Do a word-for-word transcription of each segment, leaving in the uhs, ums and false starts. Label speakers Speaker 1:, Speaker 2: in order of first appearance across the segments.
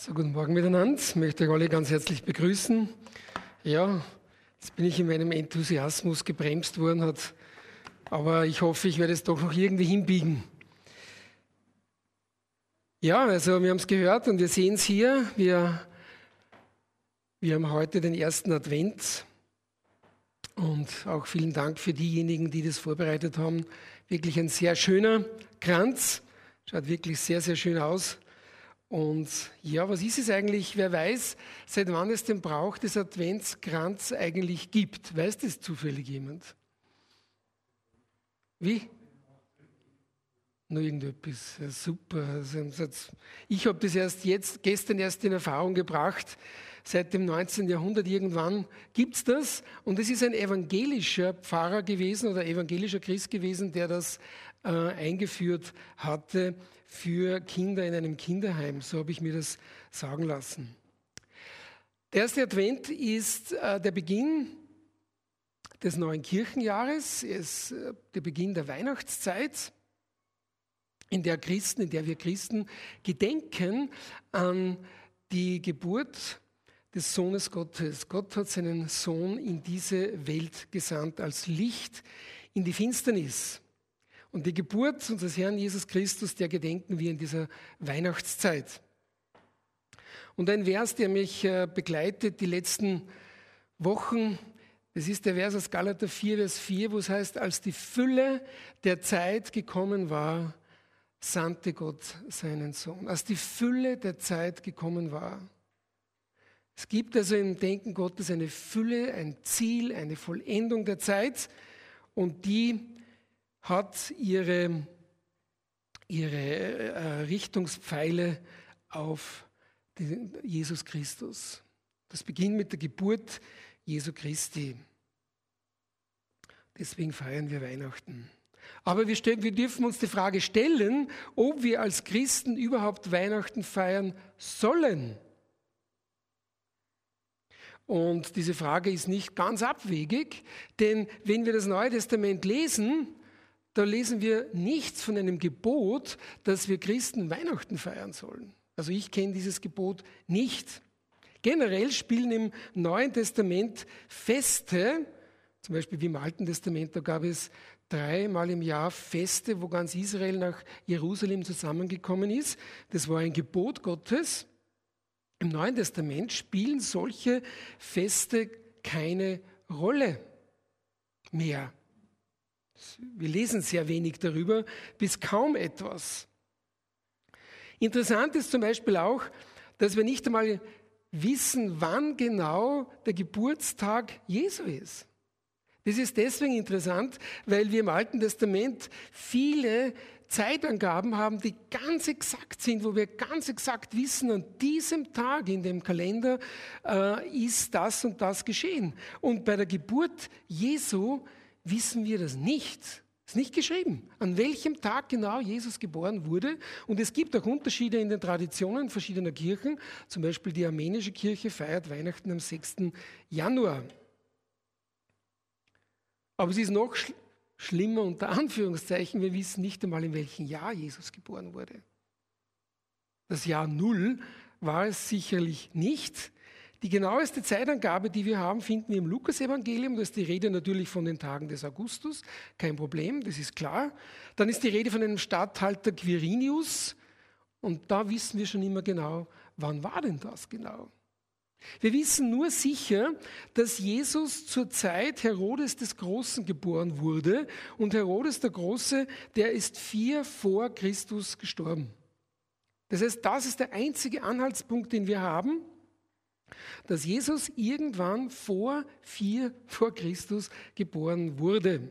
Speaker 1: So, guten Morgen miteinander. Ich möchte euch alle ganz herzlich begrüßen. Ja, jetzt bin ich in meinem Enthusiasmus gebremst worden, hat, aber ich hoffe, ich werde es doch noch irgendwie hinbiegen. Ja, also wir haben es gehört und wir sehen es hier. Wir, wir haben heute den ersten Advent und auch vielen Dank für diejenigen, die das vorbereitet haben. Wirklich ein sehr schöner Kranz. Schaut wirklich sehr, sehr schön aus. Und ja, was ist es eigentlich? Wer weiß, seit wann es den Brauch des Adventskranz eigentlich gibt? Weiß das zufällig jemand? Wie? Nur irgendetwas. Ja, super. Ich habe das erst jetzt, gestern erst in Erfahrung gebracht. Seit dem neunzehnten Jahrhundert irgendwann gibt es das. Und es ist ein evangelischer Pfarrer gewesen oder evangelischer Christ gewesen, der das äh, eingeführt hatte für Kinder in einem Kinderheim. So habe ich mir das sagen lassen. Der erste Advent ist äh, der Beginn des neuen Kirchenjahres. Es ist äh, der Beginn der Weihnachtszeit, in der Christen, in der wir Christen gedenken an die Geburt des Sohnes Gottes. Gott hat seinen Sohn in diese Welt gesandt als Licht in die Finsternis. Und die Geburt unseres Herrn Jesus Christus, der gedenken wir in dieser Weihnachtszeit. Und ein Vers, der mich begleitet die letzten Wochen, das ist der Vers aus Galater vier, Vers vier, wo es heißt, als die Fülle der Zeit gekommen war, sandte Gott seinen Sohn. Als die Fülle der Zeit gekommen war. Es gibt also im Denken Gottes eine Fülle, ein Ziel, eine Vollendung der Zeit und die hat ihre, ihre äh, Richtungspfeile auf den Jesus Christus. Das beginnt mit der Geburt Jesu Christi. Deswegen feiern wir Weihnachten. Aber wir, stellen, wir dürfen uns die Frage stellen, ob wir als Christen überhaupt Weihnachten feiern sollen. Und diese Frage ist nicht ganz abwegig, denn wenn wir das Neue Testament lesen, da lesen wir nichts von einem Gebot, dass wir Christen Weihnachten feiern sollen. Also ich kenne dieses Gebot nicht. Generell spielen im Neuen Testament Feste, zum Beispiel wie im Alten Testament, da gab es dreimal im Jahr Feste, wo ganz Israel nach Jerusalem zusammengekommen ist. Das war ein Gebot Gottes. Im Neuen Testament spielen solche Feste keine Rolle mehr. Wir lesen sehr wenig darüber, bis kaum etwas. Interessant ist zum Beispiel auch, dass wir nicht einmal wissen, wann genau der Geburtstag Jesu ist. Das ist deswegen interessant, weil wir im Alten Testament viele Zeitangaben haben, die ganz exakt sind, wo wir ganz exakt wissen, an diesem Tag in dem Kalender äh, ist das und das geschehen. Und bei der Geburt Jesu wissen wir das nicht. Es ist nicht geschrieben, an welchem Tag genau Jesus geboren wurde. Und es gibt auch Unterschiede in den Traditionen verschiedener Kirchen. Zum Beispiel die armenische Kirche feiert Weihnachten am sechsten Januar. Aber es ist noch sch- schlimmer unter Anführungszeichen, wir wissen nicht einmal, in welchem Jahr Jesus geboren wurde. Das Jahr Null war es sicherlich nicht. Die genaueste Zeitangabe, die wir haben, finden wir im Lukas-Evangelium. Da ist die Rede natürlich von den Tagen des Augustus, kein Problem, das ist klar. Dann ist die Rede von einem Statthalter Quirinius und da wissen wir schon immer genau, wann war denn das genau? Wir wissen nur sicher, dass Jesus zur Zeit Herodes des Großen geboren wurde und Herodes der Große, der ist vier vor Christus gestorben. Das heißt, das ist der einzige Anhaltspunkt, den wir haben, dass Jesus irgendwann vor vier vor Christus geboren wurde.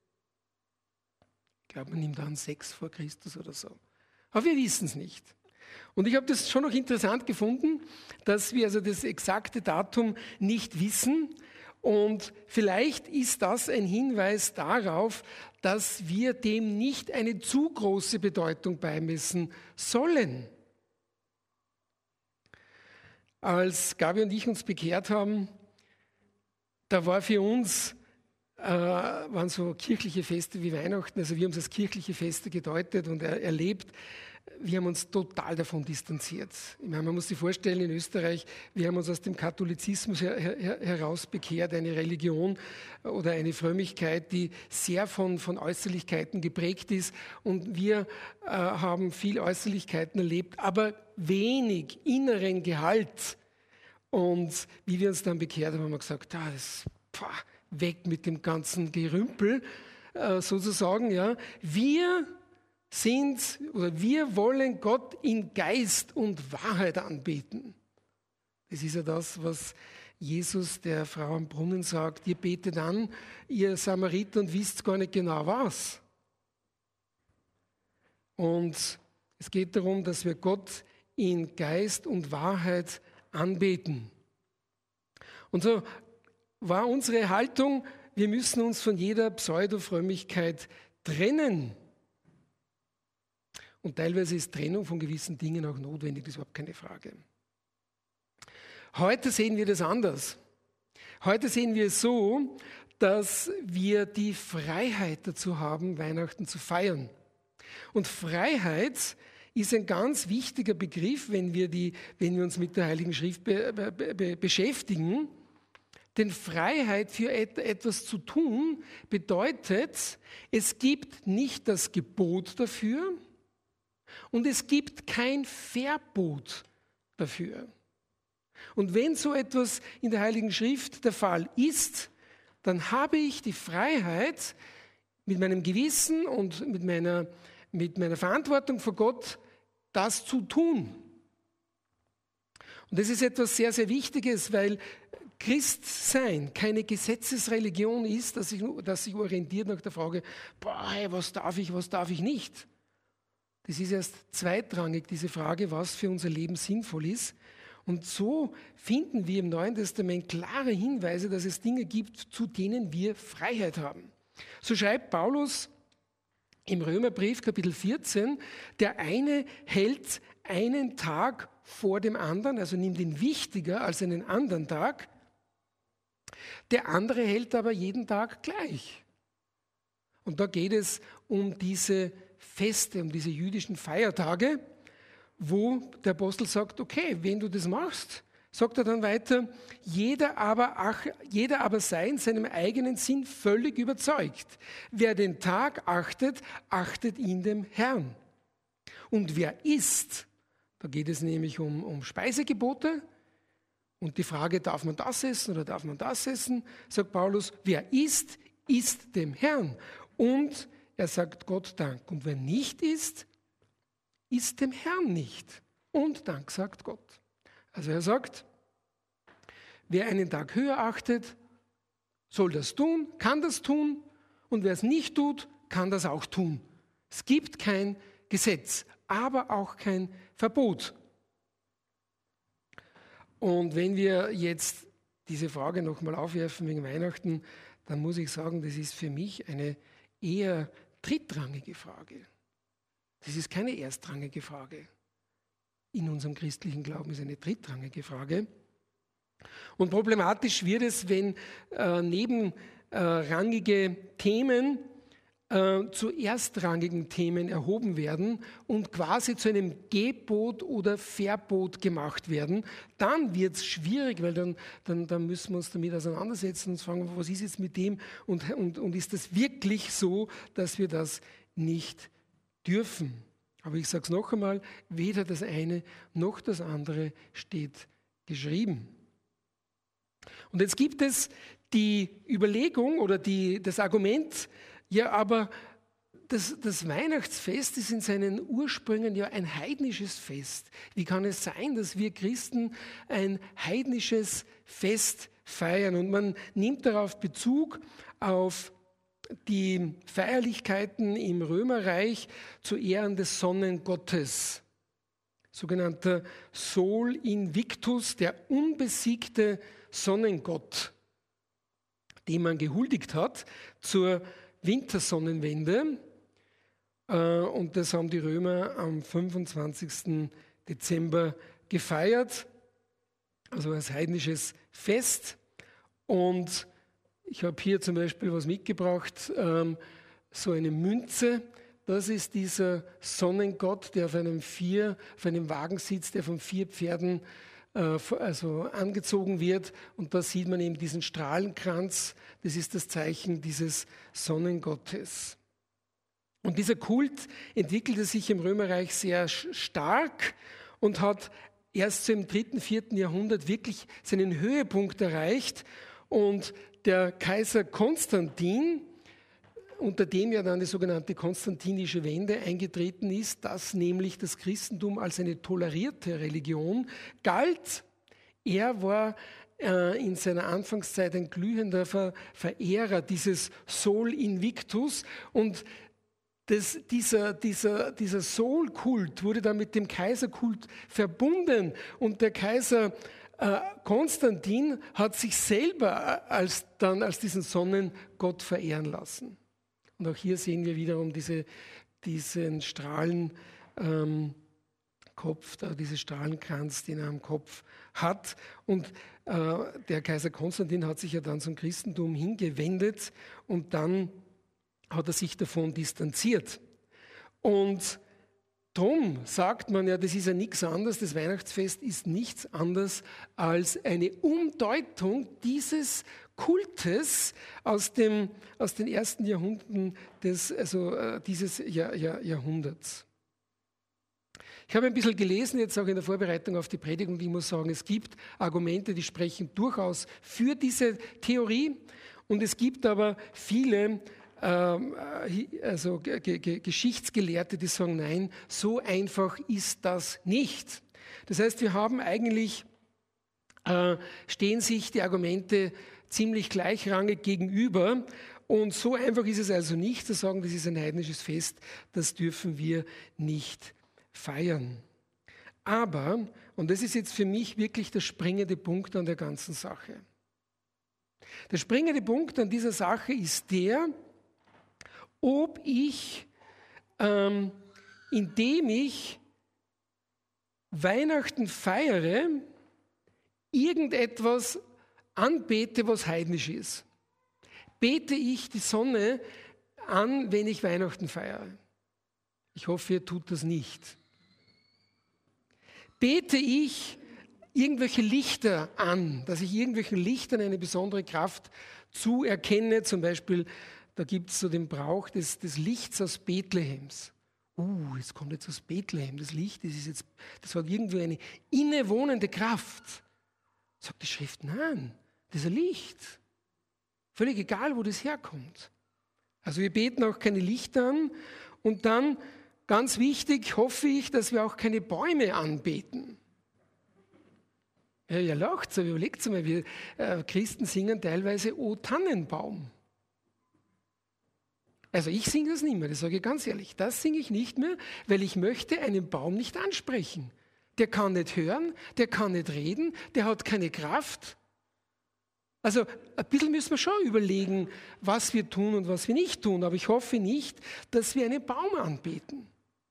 Speaker 1: Ich glaube, man nimmt an sechs vor Christus oder so. Aber wir wissen es nicht. Und ich habe das schon noch interessant gefunden, dass wir also das exakte Datum nicht wissen. Und vielleicht ist das ein Hinweis darauf, dass wir dem nicht eine zu große Bedeutung beimessen sollen. Als Gabi und ich uns bekehrt haben, da war für uns, äh, waren so kirchliche Feste wie Weihnachten, also wir haben es als kirchliche Feste gedeutet und er, erlebt, wir haben uns total davon distanziert. Ich meine, man muss sich vorstellen, in Österreich, wir haben uns aus dem Katholizismus her, her, heraus bekehrt, eine Religion oder eine Frömmigkeit, die sehr von, von Äußerlichkeiten geprägt ist. Und wir äh, haben viel Äußerlichkeiten erlebt, aber wenig inneren Gehalt. Und wie wir uns dann bekehrt haben, haben wir gesagt, ah, das, pah, weg mit dem ganzen Gerümpel, äh, sozusagen. Ja. Wir sind oder wir wollen Gott in Geist und Wahrheit anbeten. Das ist ja das, was Jesus der Frau am Brunnen sagt. Ihr betet an, ihr Samariter, und wisst gar nicht genau was. Und es geht darum, dass wir Gott in Geist und Wahrheit anbeten. Und so war unsere Haltung, wir müssen uns von jeder Pseudo-Frömmigkeit trennen. Und teilweise ist Trennung von gewissen Dingen auch notwendig, das ist überhaupt keine Frage. Heute sehen wir das anders. Heute sehen wir es so, dass wir die Freiheit dazu haben, Weihnachten zu feiern. Und Freiheit ist ein ganz wichtiger Begriff, wenn wir, die, wenn wir uns mit der Heiligen Schrift be, be, be, beschäftigen. Denn Freiheit für et, etwas zu tun bedeutet, es gibt nicht das Gebot dafür, und es gibt kein Verbot dafür. Und wenn so etwas in der Heiligen Schrift der Fall ist, dann habe ich die Freiheit, mit meinem Gewissen und mit meiner, mit meiner Verantwortung vor Gott, das zu tun. Und das ist etwas sehr, sehr Wichtiges, weil Christsein keine Gesetzesreligion ist, dass sich dass sich orientiert nach der Frage, boah, was darf ich, was darf ich nicht. Das ist erst zweitrangig, diese Frage, was für unser Leben sinnvoll ist. Und so finden wir im Neuen Testament klare Hinweise, dass es Dinge gibt, zu denen wir Freiheit haben. So schreibt Paulus im Römerbrief Kapitel vierzehn, der eine hält einen Tag vor dem anderen, also nimmt ihn wichtiger als einen anderen Tag. Der andere hält aber jeden Tag gleich. Und da geht es um diese Feste, um diese jüdischen Feiertage, wo der Apostel sagt, okay, wenn du das machst, sagt er dann weiter, jeder aber, ach, jeder aber sei in seinem eigenen Sinn völlig überzeugt. Wer den Tag achtet, achtet ihn dem Herrn. Und wer isst, da geht es nämlich um, um Speisegebote und die Frage, darf man das essen oder darf man das essen, sagt Paulus, wer isst, isst dem Herrn. Und er sagt Gott Dank. Und wer nicht isst, isst dem Herrn nicht. Und Dank sagt Gott. Also er sagt, wer einen Tag höher achtet, soll das tun, kann das tun. Und wer es nicht tut, kann das auch tun. Es gibt kein Gesetz, aber auch kein Verbot. Und wenn wir jetzt diese Frage nochmal aufwerfen wegen Weihnachten, dann muss ich sagen, das ist für mich eine eher drittrangige Frage. Das ist keine erstrangige Frage. In unserem christlichen Glauben ist eine drittrangige Frage. Und problematisch wird es, wenn äh, nebenrangige äh, Themen äh, zu erstrangigen Themen erhoben werden und quasi zu einem Gebot oder Verbot gemacht werden. Dann wird es schwierig, weil dann, dann, dann müssen wir uns damit auseinandersetzen und uns fragen, was ist jetzt mit dem und, und, und ist das wirklich so, dass wir das nicht dürfen. Aber ich sage es noch einmal, weder das eine noch das andere steht geschrieben. Und jetzt gibt es die Überlegung oder die, das Argument, ja, aber das, das Weihnachtsfest ist in seinen Ursprüngen ja ein heidnisches Fest. Wie kann es sein, dass wir Christen ein heidnisches Fest feiern? Und man nimmt darauf Bezug auf die Feierlichkeiten im Römerreich zu Ehren des Sonnengottes. Sogenannter Sol Invictus, der unbesiegte Sonnengott, dem man gehuldigt hat zur Wintersonnenwende. Und das haben die Römer am fünfundzwanzigsten Dezember gefeiert, also als heidnisches Fest. Und ich habe hier zum Beispiel was mitgebracht, ähm, so eine Münze, das ist dieser Sonnengott, der auf einem, vier, auf einem Wagen sitzt, der von vier Pferden äh, also angezogen wird. Und da sieht man eben diesen Strahlenkranz, das ist das Zeichen dieses Sonnengottes. Und dieser Kult entwickelte sich im Römerreich sehr stark und hat erst so im dritten, vierten Jahrhundert wirklich seinen Höhepunkt erreicht. Und der Kaiser Konstantin, unter dem ja dann die sogenannte konstantinische Wende eingetreten ist, dass nämlich das Christentum als eine tolerierte Religion galt. Er war äh, in seiner Anfangszeit ein glühender Ver- Verehrer dieses Sol Invictus und Das, dieser, dieser, dieser Sol-Kult wurde dann mit dem Kaiserkult verbunden und der Kaiser äh, Konstantin hat sich selber als, dann als diesen Sonnengott verehren lassen. Und auch hier sehen wir wiederum diese, diesen Strahlenkopf, ähm, da, diesen Strahlenkranz, den er am Kopf hat. Und äh, der Kaiser Konstantin hat sich ja dann zum Christentum hingewendet und dann hat er sich davon distanziert. Und darum sagt man ja, das ist ja nichts anderes, das Weihnachtsfest ist nichts anderes als eine Umdeutung dieses Kultes aus, dem, aus den ersten Jahrhunderten des, also, äh, dieses Jahr, Jahr, Jahrhunderts. Ich habe ein bisschen gelesen, jetzt auch in der Vorbereitung auf die Predigt, und ich muss sagen, es gibt Argumente, die sprechen durchaus für diese Theorie, und es gibt aber viele also Geschichtsgelehrte, die sagen, nein, so einfach ist das nicht. Das heißt, wir haben eigentlich, äh, stehen sich die Argumente ziemlich gleichrangig gegenüber, und so einfach ist es also nicht zu sagen, das ist ein heidnisches Fest, das dürfen wir nicht feiern. Aber, und das ist jetzt für mich wirklich der springende Punkt an der ganzen Sache. Der springende Punkt an dieser Sache ist der, ob ich, ähm, indem ich Weihnachten feiere, irgendetwas anbete, was heidnisch ist. Bete ich die Sonne an, wenn ich Weihnachten feiere? Ich hoffe, ihr tut das nicht. Bete ich irgendwelche Lichter an, dass ich irgendwelchen Lichtern eine besondere Kraft zuerkenne, zum Beispiel. Da gibt es so den Brauch des, des Lichts aus Bethlehems. Uh, es kommt jetzt aus Bethlehem, das Licht, das, ist jetzt, das hat irgendwie eine innewohnende Kraft. Sagt die Schrift, nein, das ist ein Licht. Völlig egal, wo das herkommt. Also wir beten auch keine Lichter an. Und dann, ganz wichtig, hoffe ich, dass wir auch keine Bäume anbeten. Ja, ihr lacht so, überlegt mal, wir äh, Christen singen teilweise O Tannenbaum. Also ich singe das nicht mehr, das sage ich ganz ehrlich. Das singe ich nicht mehr, weil ich möchte einen Baum nicht ansprechen. Der kann nicht hören, der kann nicht reden, der hat keine Kraft. Also ein bisschen müssen wir schon überlegen, was wir tun und was wir nicht tun. Aber ich hoffe nicht, dass wir einen Baum anbeten.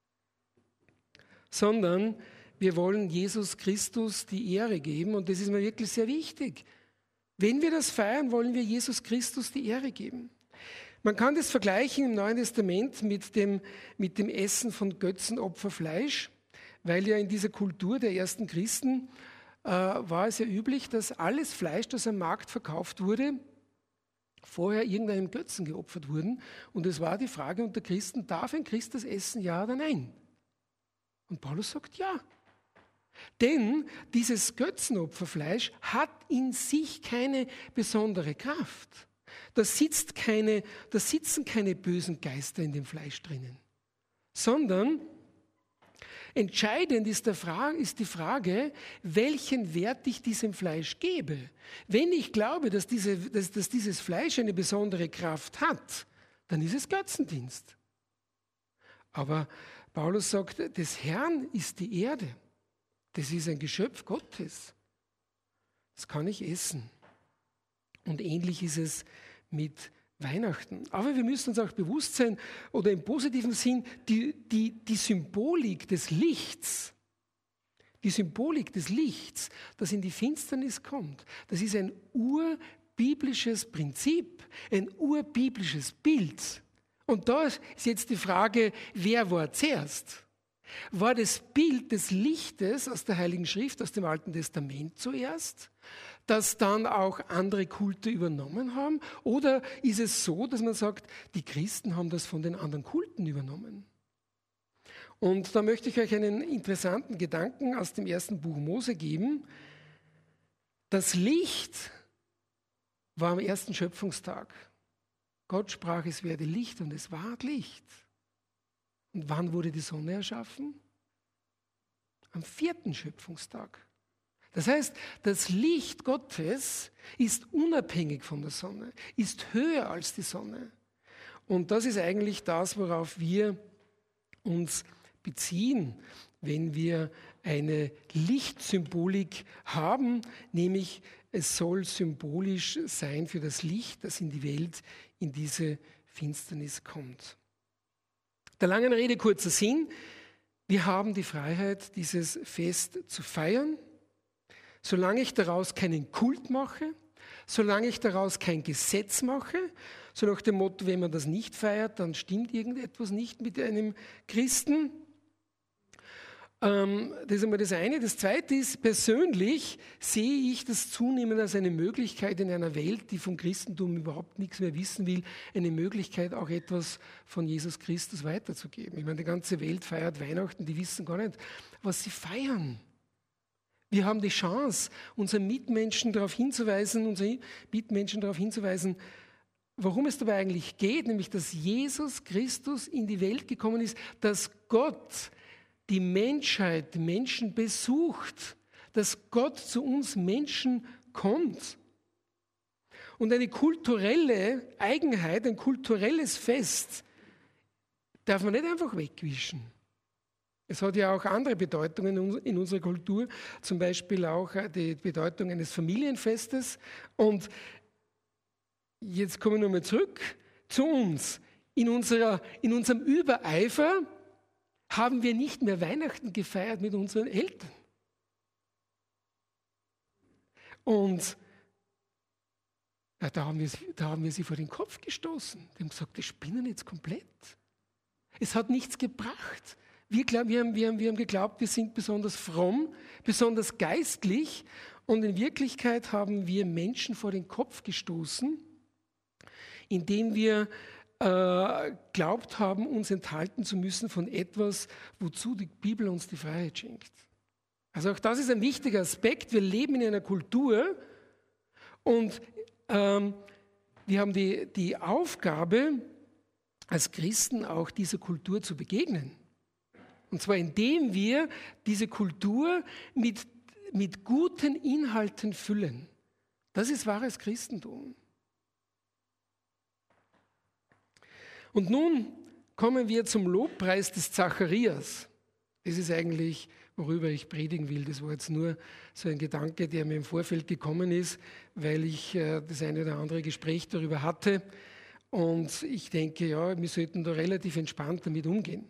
Speaker 1: Sondern wir wollen Jesus Christus die Ehre geben, und das ist mir wirklich sehr wichtig. Wenn wir das feiern, wollen wir Jesus Christus die Ehre geben. Man kann das vergleichen im Neuen Testament mit dem, mit dem Essen von Götzenopferfleisch, weil ja in dieser Kultur der ersten Christen äh, war es ja üblich, dass alles Fleisch, das am Markt verkauft wurde, vorher irgendeinem Götzen geopfert wurden. Und es war die Frage unter Christen, darf ein Christ das essen, ja oder nein? Und Paulus sagt ja. Denn dieses Götzenopferfleisch hat in sich keine besondere Kraft. Da, sitzt keine, da sitzen keine bösen Geister in dem Fleisch drinnen, sondern entscheidend ist, der Frage, ist die Frage, welchen Wert ich diesem Fleisch gebe. Wenn ich glaube, dass, diese, dass, dass dieses Fleisch eine besondere Kraft hat, dann ist es Götzendienst. Aber Paulus sagt, des Herrn ist die Erde. Das ist ein Geschöpf Gottes. Das kann ich essen. Und ähnlich ist es mit Weihnachten. Aber wir müssen uns auch bewusst sein, oder im positiven Sinn, die, die, die Symbolik des Lichts, die Symbolik des Lichts, das in die Finsternis kommt, das ist ein urbiblisches Prinzip, ein urbiblisches Bild. Und da ist jetzt die Frage, wer war zuerst? War das Bild des Lichtes aus der Heiligen Schrift, aus dem Alten Testament zuerst, das dann auch andere Kulte übernommen haben? Oder ist es so, dass man sagt, die Christen haben das von den anderen Kulten übernommen? Und da möchte ich euch einen interessanten Gedanken aus dem ersten Buch Mose geben. Das Licht war am ersten Schöpfungstag. Gott sprach, es werde Licht und es ward Licht. Und wann wurde die Sonne erschaffen? Am vierten Schöpfungstag. Das heißt, das Licht Gottes ist unabhängig von der Sonne, ist höher als die Sonne. Und das ist eigentlich das, worauf wir uns beziehen, wenn wir eine Lichtsymbolik haben, nämlich es soll symbolisch sein für das Licht, das in die Welt, in diese Finsternis kommt. Der langen Rede kurzer Sinn, wir haben die Freiheit, dieses Fest zu feiern, solange ich daraus keinen Kult mache, solange ich daraus kein Gesetz mache, so nach dem Motto, wenn man das nicht feiert, dann stimmt irgendetwas nicht mit einem Christen. Ähm, das ist einmal das eine. Das zweite ist, persönlich sehe ich das zunehmend als eine Möglichkeit in einer Welt, die vom Christentum überhaupt nichts mehr wissen will, eine Möglichkeit, auch etwas von Jesus Christus weiterzugeben. Ich meine, die ganze Welt feiert Weihnachten, die wissen gar nicht, was sie feiern. Wir haben die Chance, unseren Mitmenschen darauf hinzuweisen, unsere Mitmenschen darauf hinzuweisen, worum es dabei eigentlich geht, nämlich, dass Jesus Christus in die Welt gekommen ist, dass Gott die Menschheit, die Menschen besucht, dass Gott zu uns Menschen kommt. Und eine kulturelle Eigenheit, ein kulturelles Fest darf man nicht einfach wegwischen. Es hat ja auch andere Bedeutungen in unserer Kultur, zum Beispiel auch die Bedeutung eines Familienfestes. Und jetzt kommen wir nochmal zurück zu uns. In, unserer, in unserem Übereifer haben wir nicht mehr Weihnachten gefeiert mit unseren Eltern. Und ja, da, haben wir, da haben wir sie vor den Kopf gestoßen. Die haben gesagt, die spinnen jetzt komplett. Es hat nichts gebracht. Wir, glaub, wir, haben, wir, haben, wir haben geglaubt, wir sind besonders fromm, besonders geistlich. Und in Wirklichkeit haben wir Menschen vor den Kopf gestoßen, indem wir äh, glaubt haben, uns enthalten zu müssen von etwas, wozu die Bibel uns die Freiheit schenkt. Also auch das ist ein wichtiger Aspekt. Wir leben in einer Kultur und ähm, wir haben die, die Aufgabe, als Christen auch dieser Kultur zu begegnen. Und zwar indem wir diese Kultur mit, mit guten Inhalten füllen. Das ist wahres Christentum. Und nun kommen wir zum Lobpreis des Zacharias. Das ist eigentlich, worüber ich predigen will. Das war jetzt nur so ein Gedanke, der mir im Vorfeld gekommen ist, weil ich äh, das eine oder andere Gespräch darüber hatte. Und ich denke, ja, wir sollten da relativ entspannt damit umgehen.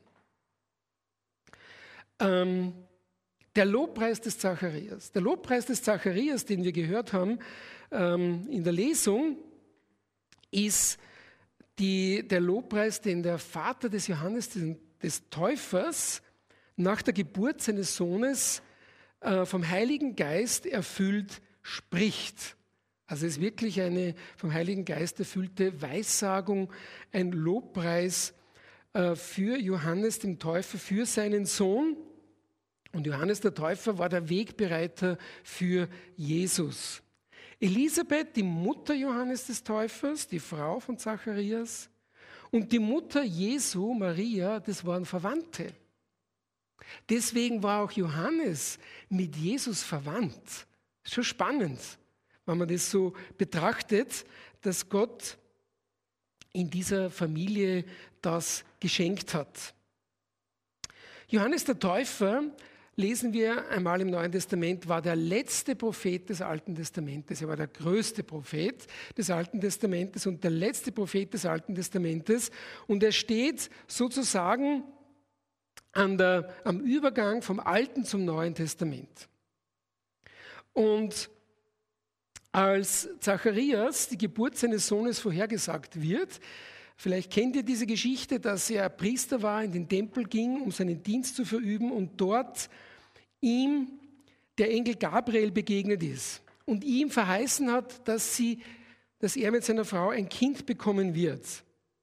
Speaker 1: Ähm, der Lobpreis des Zacharias. Der Lobpreis des Zacharias, den wir gehört haben ähm, in der Lesung, ist die, der Lobpreis, den der Vater des Johannes, des, des Täufers, nach der Geburt seines Sohnes äh, vom Heiligen Geist erfüllt spricht. Also es ist wirklich eine vom Heiligen Geist erfüllte Weissagung, ein Lobpreis äh, für Johannes den Täufer, für seinen Sohn. Und Johannes der Täufer war der Wegbereiter für Jesus. Elisabeth, die Mutter Johannes des Täufers, die Frau von Zacharias, und die Mutter Jesu, Maria, das waren Verwandte. Deswegen war auch Johannes mit Jesus verwandt. Ist schon spannend, wenn man das so betrachtet, dass Gott in dieser Familie das geschenkt hat. Johannes der Täufer, lesen wir einmal im Neuen Testament, war der letzte Prophet des Alten Testamentes. Er war der größte Prophet des Alten Testamentes und der letzte Prophet des Alten Testamentes. Und er steht sozusagen an der, am Übergang vom Alten zum Neuen Testament. Und als Zacharias die Geburt seines Sohnes vorhergesagt wird, Vielleicht kennt ihr diese Geschichte, dass er Priester war, in den Tempel ging, um seinen Dienst zu verüben und dort ihm der Engel Gabriel begegnet ist und ihm verheißen hat, dass, sie, dass er mit seiner Frau ein Kind bekommen wird.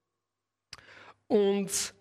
Speaker 1: Und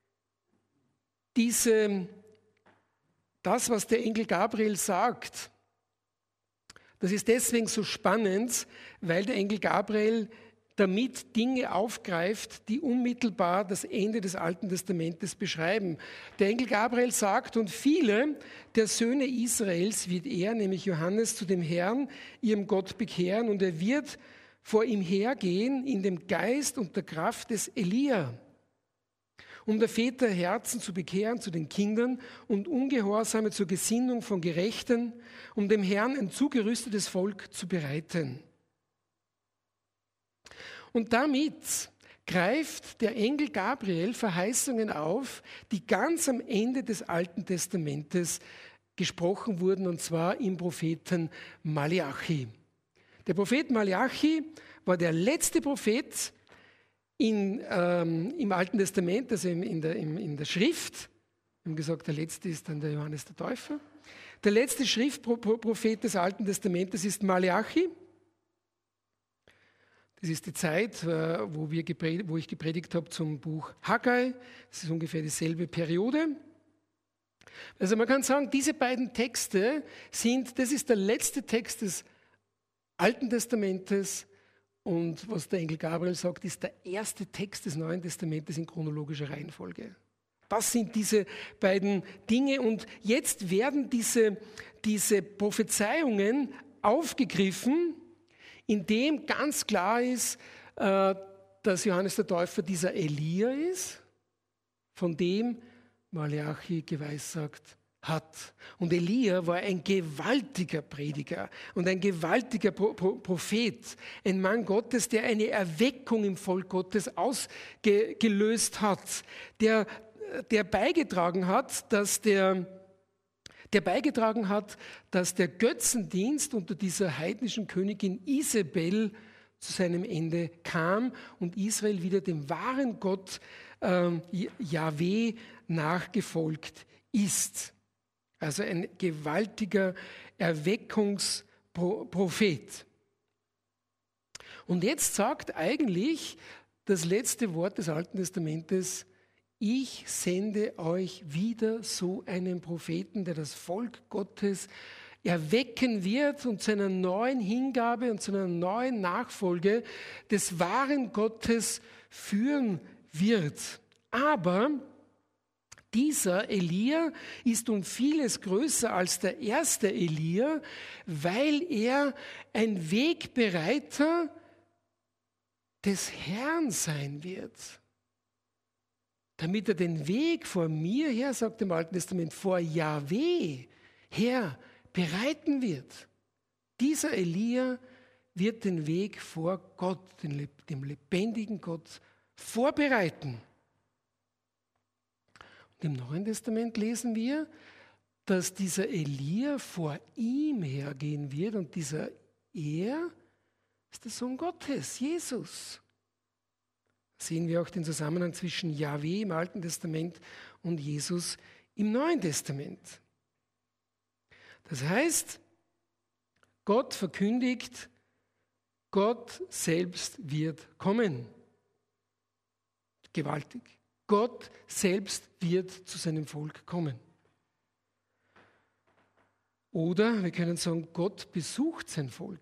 Speaker 1: diese, das, was der Engel Gabriel sagt, das ist deswegen so spannend, weil der Engel Gabriel damit Dinge aufgreift, die unmittelbar das Ende des Alten Testamentes beschreiben. Der Engel Gabriel sagt, und viele der Söhne Israels wird er, nämlich Johannes, zu dem Herrn, ihrem Gott, bekehren, und er wird vor ihm hergehen in dem Geist und der Kraft des Elia, um der Väter Herzen zu bekehren zu den Kindern und Ungehorsame zur Gesinnung von Gerechten, um dem Herrn ein zugerüstetes Volk zu bereiten. Und damit greift der Engel Gabriel Verheißungen auf, die ganz am Ende des Alten Testamentes gesprochen wurden, und zwar im Propheten Maleachi. Der Prophet Maleachi war der letzte Prophet in, ähm, im Alten Testament, also in, in, der, in, in der Schrift. Wir haben gesagt, der letzte ist dann der Johannes der Täufer. Der letzte Schriftprophet des Alten Testamentes ist Maleachi. Das ist die Zeit, wo, wir gepredigt, wo ich gepredigt habe zum Buch Haggai. Das ist ungefähr dieselbe Periode. Also man kann sagen, diese beiden Texte sind, das ist der letzte Text des Alten Testamentes, und was der Engel Gabriel sagt, ist der erste Text des Neuen Testamentes in chronologischer Reihenfolge. Das sind diese beiden Dinge, und jetzt werden diese, diese Prophezeiungen aufgegriffen, in dem ganz klar ist, dass Johannes der Täufer dieser Elia ist, von dem Maleachi geweissagt hat. Und Elia war ein gewaltiger Prediger und ein gewaltiger Prophet, ein Mann Gottes, der eine Erweckung im Volk Gottes ausgelöst hat, der, der beigetragen hat, dass der der beigetragen hat, dass der Götzendienst unter dieser heidnischen Königin Isabel zu seinem Ende kam und Israel wieder dem wahren Gott ähm, Jahwe nachgefolgt ist. Also ein gewaltiger Erweckungsprophet. Und jetzt sagt eigentlich das letzte Wort des Alten Testamentes: Ich sende euch wieder so einen Propheten, der das Volk Gottes erwecken wird und zu einer neuen Hingabe und zu einer neuen Nachfolge des wahren Gottes führen wird. Aber dieser Elia ist um vieles größer als der erste Elia, weil er ein Wegbereiter des Herrn sein wird. Damit er den Weg vor mir her, sagt im Alten Testament, vor Jahwe her bereiten wird. Dieser Elia wird den Weg vor Gott, dem lebendigen Gott, vorbereiten. Und im Neuen Testament lesen wir, dass dieser Elia vor ihm hergehen wird, und dieser Er ist der Sohn Gottes, Jesus. Sehen wir auch den Zusammenhang zwischen Jahwe im Alten Testament und Jesus im Neuen Testament. Das heißt, Gott verkündigt, Gott selbst wird kommen. Gewaltig. Gott selbst wird zu seinem Volk kommen. Oder wir können sagen, Gott besucht sein Volk.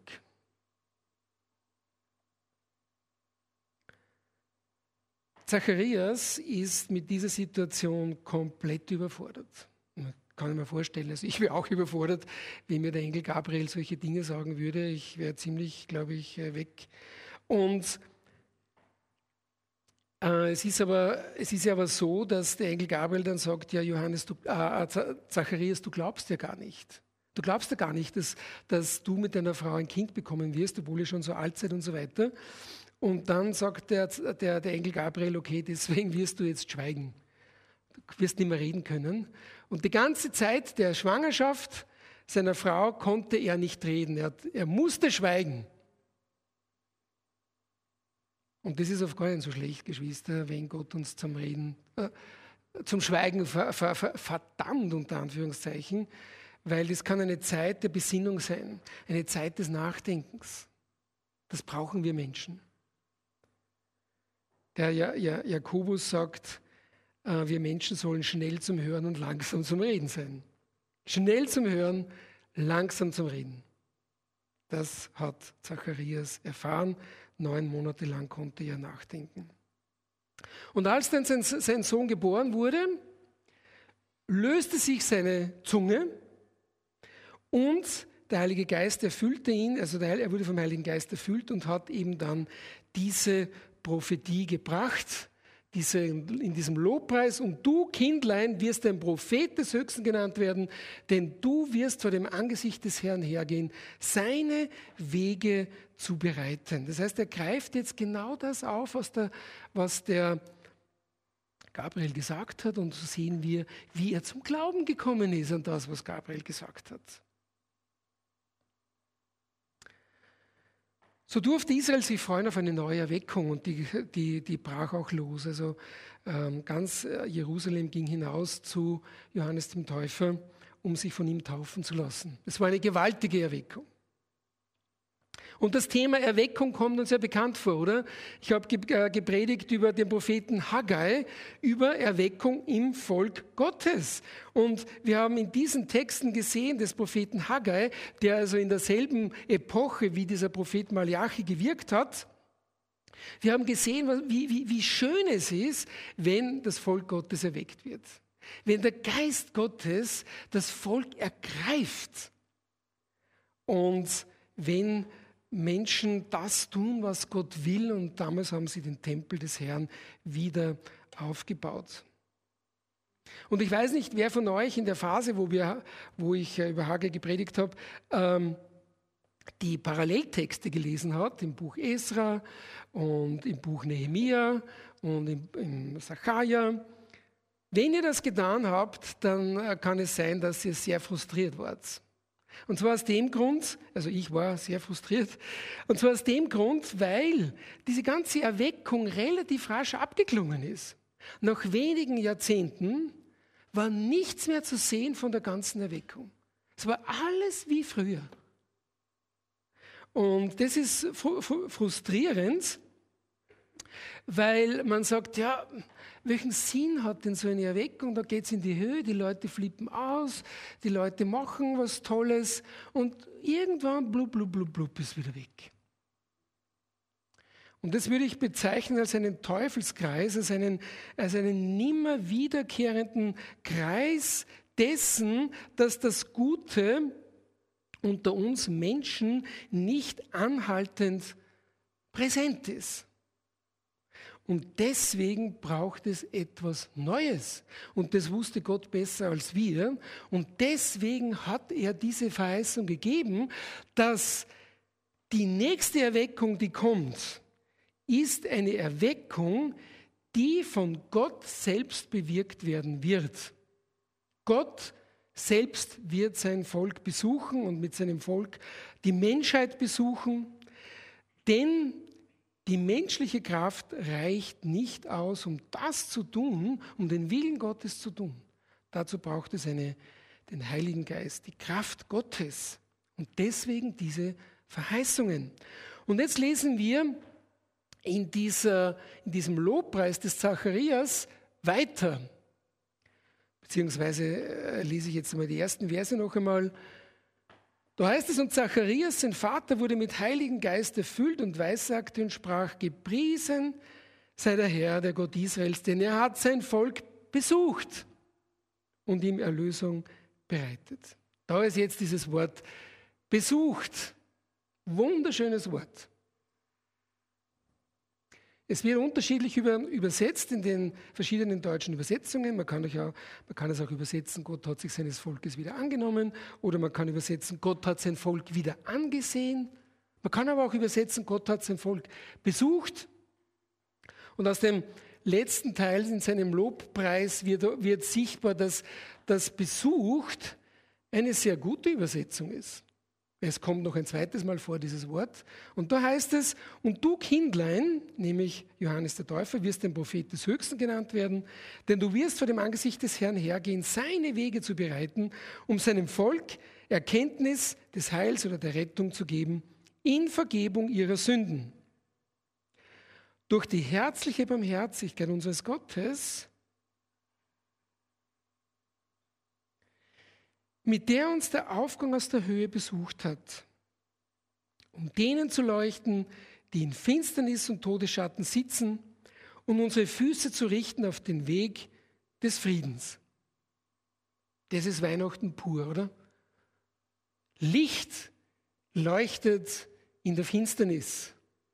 Speaker 1: Zacharias ist mit dieser Situation komplett überfordert. Kann ich mir vorstellen, also ich wäre auch überfordert, wenn mir der Engel Gabriel solche Dinge sagen würde. Ich wäre ziemlich, glaube ich, weg. Und äh, es ist aber, es ist ja aber so, dass der Engel Gabriel dann sagt, ja Johannes, du, äh, Zacharias, du glaubst ja gar nicht. Du glaubst ja gar nicht, dass, dass du mit deiner Frau ein Kind bekommen wirst, obwohl ihr schon so alt seid und so weiter. Und dann sagt der, der, der Engel Gabriel, okay, deswegen wirst du jetzt schweigen. Du wirst nicht mehr reden können. Und die ganze Zeit der Schwangerschaft seiner Frau konnte er nicht reden. Er, er musste schweigen. Und das ist oft gar nicht so schlecht, Geschwister, wenn Gott uns zum Reden, äh, zum Schweigen ver, ver, ver, verdammt, unter Anführungszeichen, weil das kann eine Zeit der Besinnung sein, eine Zeit des Nachdenkens. Das brauchen wir Menschen. Der ja, ja, Jakobus sagt, äh, wir Menschen sollen schnell zum Hören und langsam zum Reden sein. Schnell zum Hören, langsam zum Reden. Das hat Zacharias erfahren. Neun Monate lang konnte er nachdenken. Und als dann sein, sein Sohn geboren wurde, löste sich seine Zunge und der Heilige Geist erfüllte ihn, also der, er wurde vom Heiligen Geist erfüllt und hat eben dann diese Prophetie gebracht, diese, in diesem Lobpreis. Und du, Kindlein, wirst ein Prophet des Höchsten genannt werden, denn du wirst vor dem Angesicht des Herrn hergehen, seine Wege zu bereiten. Das heißt, er greift jetzt genau das auf, was der, was der Gabriel gesagt hat. Und so sehen wir, wie er zum Glauben gekommen ist an das, was Gabriel gesagt hat. So durfte Israel sich freuen auf eine neue Erweckung und die, die, die brach auch los. Also ähm, ganz Jerusalem ging hinaus zu Johannes dem Täufer, um sich von ihm taufen zu lassen. Es war eine gewaltige Erweckung. Und das Thema Erweckung kommt uns ja bekannt vor, oder? Ich habe gepredigt über den Propheten Haggai, über Erweckung im Volk Gottes. Und wir haben in diesen Texten gesehen, des Propheten Haggai, der also in derselben Epoche wie dieser Prophet Malachi gewirkt hat. Wir haben gesehen, wie, wie, wie schön es ist, wenn das Volk Gottes erweckt wird. Wenn der Geist Gottes das Volk ergreift. Und wenn Menschen das tun, was Gott will, und damals haben sie den Tempel des Herrn wieder aufgebaut. Und ich weiß nicht, wer von euch in der Phase, wo, wir, wo ich über Haggai gepredigt habe, ähm, die Paralleltexte gelesen hat, im Buch Esra und im Buch Nehemia und im, im Sacharja. Wenn ihr das getan habt, dann kann es sein, dass ihr sehr frustriert wart. Und zwar aus dem Grund, also ich war sehr frustriert, und zwar aus dem Grund, weil diese ganze Erweckung relativ rasch abgeklungen ist. Nach wenigen Jahrzehnten war nichts mehr zu sehen von der ganzen Erweckung. Es war alles wie früher. Und das ist frustrierend, weil man sagt, ja, welchen Sinn hat denn so eine Erweckung? Da geht es in die Höhe, die Leute flippen aus, die Leute machen was Tolles und irgendwann blub, blub, blub, blub ist wieder weg. Und das würde ich bezeichnen als einen Teufelskreis, als einen, als einen nimmer wiederkehrenden Kreis dessen, dass das Gute unter uns Menschen nicht anhaltend präsent ist. Und deswegen braucht es etwas Neues. Und das wusste Gott besser als wir. Und deswegen hat er diese Verheißung gegeben, dass die nächste Erweckung, die kommt, ist eine Erweckung, die von Gott selbst bewirkt werden wird. Gott selbst wird sein Volk besuchen und mit seinem Volk die Menschheit besuchen, denn die menschliche Kraft reicht nicht aus, um das zu tun, um den Willen Gottes zu tun. Dazu braucht es eine, den Heiligen Geist, die Kraft Gottes. Und deswegen diese Verheißungen. Und jetzt lesen wir in, dieser, in diesem Lobpreis des Zacharias weiter. Beziehungsweise äh, lese ich jetzt einmal die ersten Verse noch einmal. Da heißt es, und Zacharias, sein Vater, wurde mit Heiligen Geist erfüllt und weissagte und sprach, gepriesen sei der Herr, der Gott Israels, denn er hat sein Volk besucht und ihm Erlösung bereitet. Da ist jetzt dieses Wort besucht. Wunderschönes Wort. Es wird unterschiedlich über, übersetzt in den verschiedenen deutschen Übersetzungen. Man kann, auch, man kann es auch übersetzen, Gott hat sich seines Volkes wieder angenommen. Oder man kann übersetzen, Gott hat sein Volk wieder angesehen. Man kann aber auch übersetzen, Gott hat sein Volk besucht. Und aus dem letzten Teil in seinem Lobpreis wird, wird sichtbar, dass das besucht eine sehr gute Übersetzung ist. Es kommt noch ein zweites Mal vor, dieses Wort. Und da heißt es, und du Kindlein, nämlich Johannes der Täufer, wirst ein Prophet des Höchsten genannt werden, denn du wirst vor dem Angesicht des Herrn hergehen, seine Wege zu bereiten, um seinem Volk Erkenntnis des Heils oder der Rettung zu geben, in Vergebung ihrer Sünden. Durch die herzliche Barmherzigkeit unseres Gottes, mit der uns der Aufgang aus der Höhe besucht hat, um denen zu leuchten, die in Finsternis und Todesschatten sitzen, und unsere Füße zu richten auf den Weg des Friedens. Das ist Weihnachten pur, oder? Licht leuchtet in der Finsternis.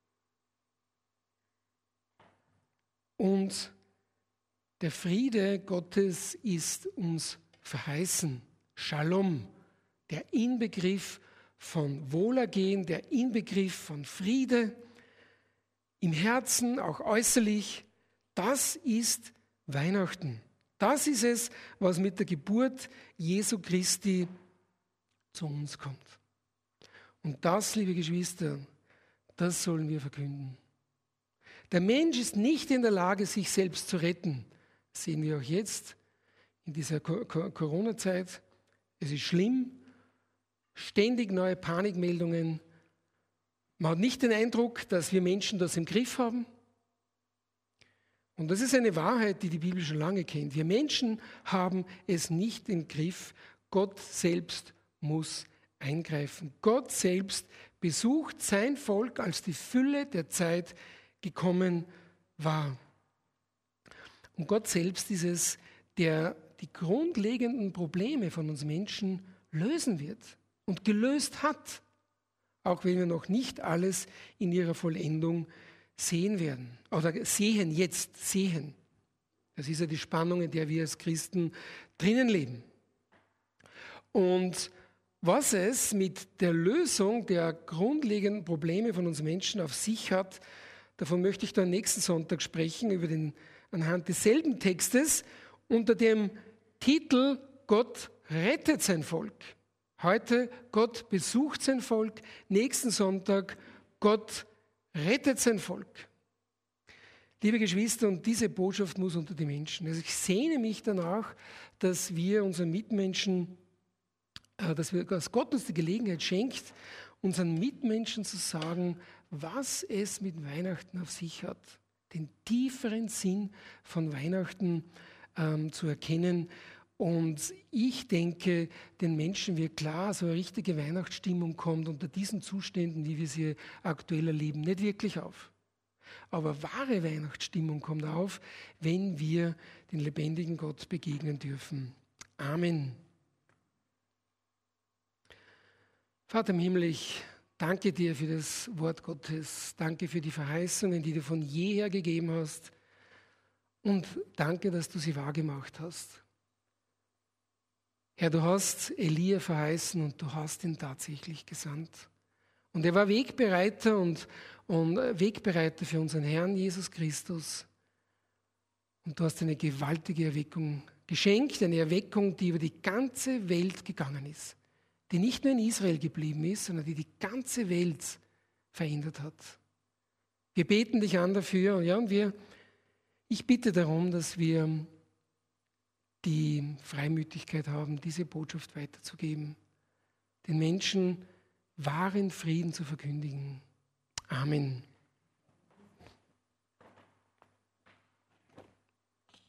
Speaker 1: Und der Friede Gottes ist uns verheißen. Shalom, der Inbegriff von Wohlergehen, der Inbegriff von Friede, im Herzen, auch äußerlich, das ist Weihnachten. Das ist es, was mit der Geburt Jesu Christi zu uns kommt. Und das, liebe Geschwister, das sollen wir verkünden. Der Mensch ist nicht in der Lage, sich selbst zu retten. Das sehen wir auch jetzt in dieser Corona-Zeit. Es ist schlimm, ständig neue Panikmeldungen. Man hat nicht den Eindruck, dass wir Menschen das im Griff haben. Und das ist eine Wahrheit, die die Bibel schon lange kennt. Wir Menschen haben es nicht im Griff. Gott selbst muss eingreifen. Gott selbst besucht sein Volk, als die Fülle der Zeit gekommen war. Und Gott selbst ist es, der die grundlegenden Probleme von uns Menschen lösen wird und gelöst hat, auch wenn wir noch nicht alles in ihrer Vollendung sehen werden oder sehen, jetzt sehen. Das ist ja die Spannung, in der wir als Christen drinnen leben. Und was es mit der Lösung der grundlegenden Probleme von uns Menschen auf sich hat, davon möchte ich dann nächsten Sonntag sprechen, über den, anhand desselben Textes, unter dem Titel Gott rettet sein Volk. Heute Gott besucht sein Volk, nächsten Sonntag Gott rettet sein Volk. Liebe Geschwister, und diese Botschaft muss unter die Menschen. Also ich sehne mich danach, dass wir unseren Mitmenschen, dass, wir, dass Gott uns die Gelegenheit schenkt, unseren Mitmenschen zu sagen, was es mit Weihnachten auf sich hat. Den tieferen Sinn von Weihnachten ähm, zu erkennen. Und ich denke, den Menschen wird klar, so eine richtige Weihnachtsstimmung kommt unter diesen Zuständen, wie wir sie aktuell erleben, nicht wirklich auf. Aber wahre Weihnachtsstimmung kommt auf, wenn wir den lebendigen Gott begegnen dürfen. Amen. Vater im Himmel, ich danke dir für das Wort Gottes. Danke für die Verheißungen, die du von jeher gegeben hast. Und danke, dass du sie wahrgemacht hast. Herr, du hast Elia verheißen und du hast ihn tatsächlich gesandt. Und er war Wegbereiter und, und Wegbereiter für unseren Herrn Jesus Christus. Und du hast eine gewaltige Erweckung geschenkt, eine Erweckung, die über die ganze Welt gegangen ist. Die nicht nur in Israel geblieben ist, sondern die die ganze Welt verändert hat. Wir beten dich an dafür, ja, und wir, ich bitte darum, dass wir die Freimütigkeit haben, diese Botschaft weiterzugeben, den Menschen wahren Frieden zu verkündigen. Amen.